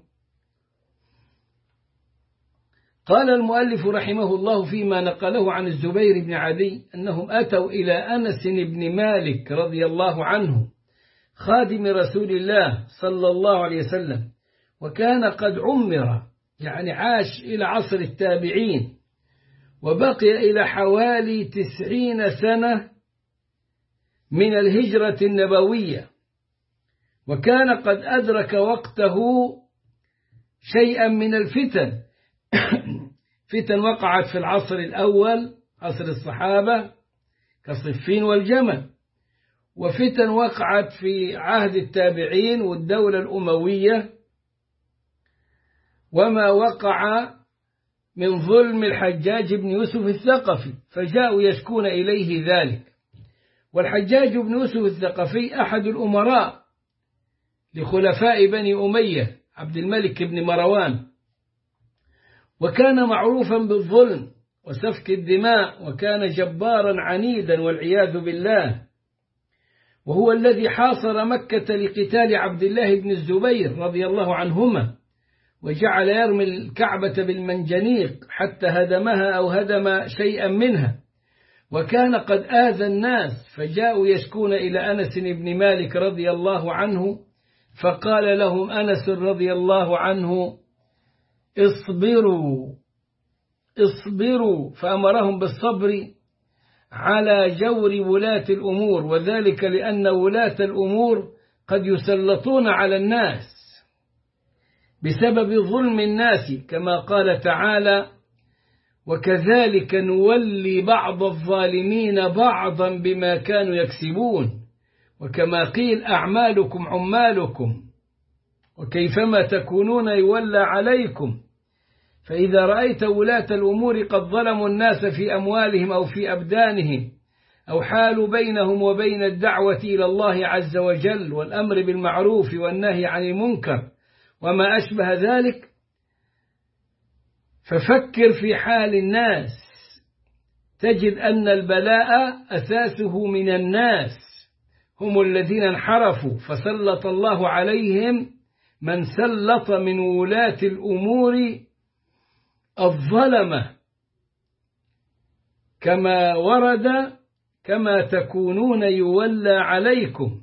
قال المؤلف رحمه الله فيما نقله عن الزبير بن عدي أنهم أتوا إلى أنس بن مالك رضي الله عنه خادم رسول الله صلى الله عليه وسلم، وكان قد عمر يعني عاش إلى عصر التابعين، وبقي إلى حوالي تسعين سنة من الهجرة النبوية، وكان قد أدرك وقته شيئا من الفتن فتن وقعت في العصر الأول عصر الصحابة كصفين والجمل، وفتن وقعت في عهد التابعين والدولة الأموية، وما وقع من ظلم الحجاج بن يوسف الثقفي، فجاءوا يشكون إليه ذلك. والحجاج بن يوسف الثقفي أحد الأمراء لخلفاء بني أمية عبد الملك بن مروان، وكان معروفا بالظلم وسفك الدماء، وكان جبارا عنيدا والعياذ بالله، وهو الذي حاصر مكة لقتال عبد الله بن الزبير رضي الله عنهما، وجعل يرمي الكعبة بالمنجنيق حتى هدمها أو هدم شيئا منها، وكان قد آذى الناس، فجاءوا يشكون إلى أنس بن مالك رضي الله عنه، فقال لهم أنس رضي الله عنه اصبروا اصبروا، فأمرهم بالصبر على جور ولاة الأمور، وذلك لأن ولاة الأمور قد يسلطون على الناس بسبب ظلم الناس، كما قال تعالى وكذلك نولي بعض الظالمين بعضا بما كانوا يكسبون، وكما قيل أعمالكم عمالكم وكيفما تكونون يولى عليكم. فإذا رأيت ولاة الأمور قد ظلموا الناس في أموالهم أو في أبدانهم، أو حالوا بينهم وبين الدعوة إلى الله عز وجل والأمر بالمعروف والنهي عن المنكر وما أشبه ذلك، ففكر في حال الناس، تجد أن البلاء أساسه من الناس، هم الذين انحرفوا، فسلط الله عليهم من سلط من ولاة الأمور الظلمة، كما ورد كما تكونون يولى عليكم.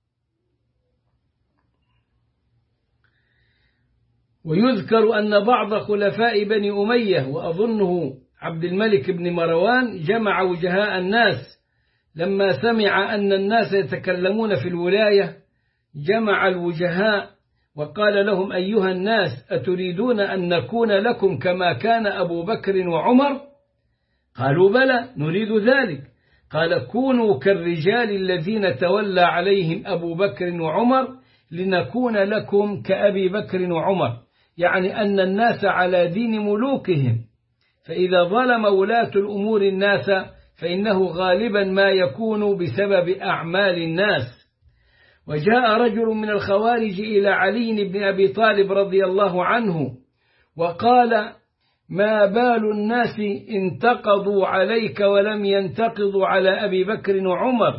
ويذكر أن بعض خلفاء بني أمية وأظنه عبد الملك بن مروان جمع وجهاء الناس لما سمع أن الناس يتكلمون في الولاية، جمع الوجهاء وقال لهم أيها الناس أتريدون أن نكون لكم كما كان أبو بكر وعمر؟ قالوا بلى نريد ذلك. قال كونوا كالرجال الذين تولى عليهم أبو بكر وعمر لنكون لكم كأبي بكر وعمر، يعني أن الناس على دين ملوكهم، فإذا ظلم ولاة الأمور الناس فإنه غالبا ما يكون بسبب أعمال الناس، وجاء رجل من الخوارج إلى علي بن أبي طالب رضي الله عنه وقال: ما بال الناس انتقضوا عليك ولم ينتقضوا على أبي بكر وعمر؟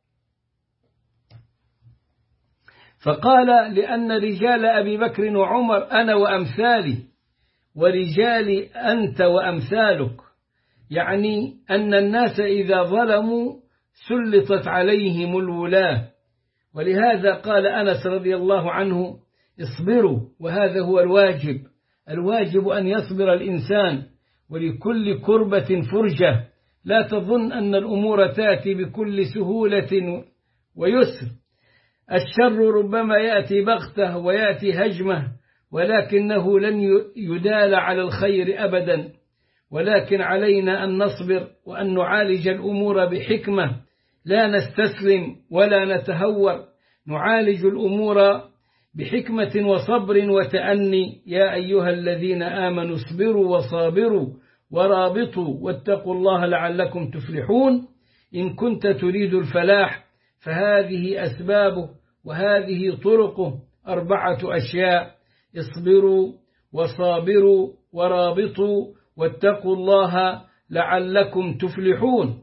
فقال: لأن رجال أبي بكر وعمر أنا وأمثالي، ورجال أنت وأمثالك، يعني أن الناس إذا ظلموا سلطت عليهم الولاة. ولهذا قال أنس رضي الله عنه: اصبروا، وهذا هو الواجب. الواجب أن يصبر الإنسان، ولكل كربة فرجة. لا تظن أن الأمور تأتي بكل سهولة ويسر. الشر ربما يأتي بغته ويأتي هجمه، ولكنه لن يدال على الخير أبدا. ولكن علينا أن نصبر وأن نعالج الأمور بحكمة، لا نستسلم ولا نتهور، نعالج الأمور بحكمة وصبر وتأني. يا أيها الذين آمنوا اصبروا وصابروا ورابطوا واتقوا الله لعلكم تفلحون. إن كنت تريد الفلاح فهذه أسبابه وهذه طرقه، أربعة أشياء: اصبروا وصابروا ورابطوا واتقوا الله لعلكم تفلحون.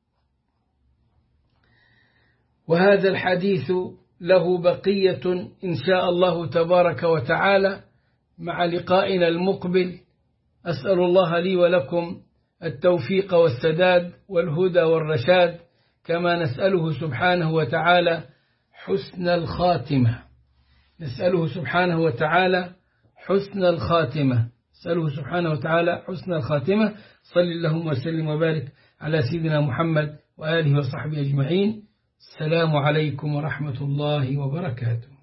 وهذا الحديث له بقية إن شاء الله تبارك وتعالى مع لقائنا المقبل. أسأل الله لي ولكم التوفيق والسداد والهدى والرشاد، كما نسأله سبحانه وتعالى حسن الخاتمة. نسأله سبحانه وتعالى حسن الخاتمة. نسأله سبحانه وتعالى حسن الخاتمة. صل اللهم وسلم وبارك على سيدنا محمد وآله وصحبه أجمعين. السلام عليكم ورحمة الله وبركاته.